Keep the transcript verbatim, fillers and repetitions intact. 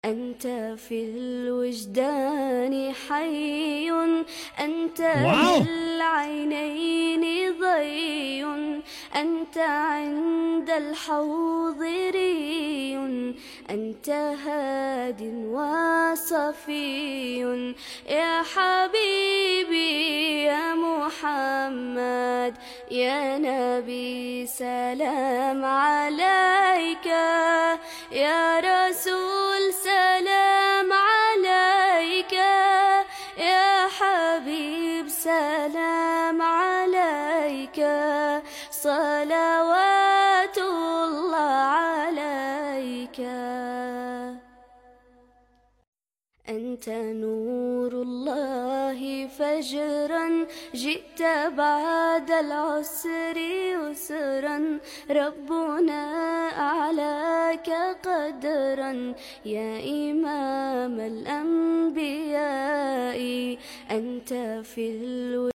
أنت في الوجدان حي، أنت واو. للعينين ضي، أنت عند الحوض ري، أنت هاد وصفي يا حبيبي يا محمد يا نبي سلام عليك يا رسول سلام عليك يا حبيب سلام عليك صلوات الله عليك. أنت نور الله فجرا جئت بعد العسر يسرا ربنا أعلاك قدرا يا إمام الأنبياء. أنت في الوجود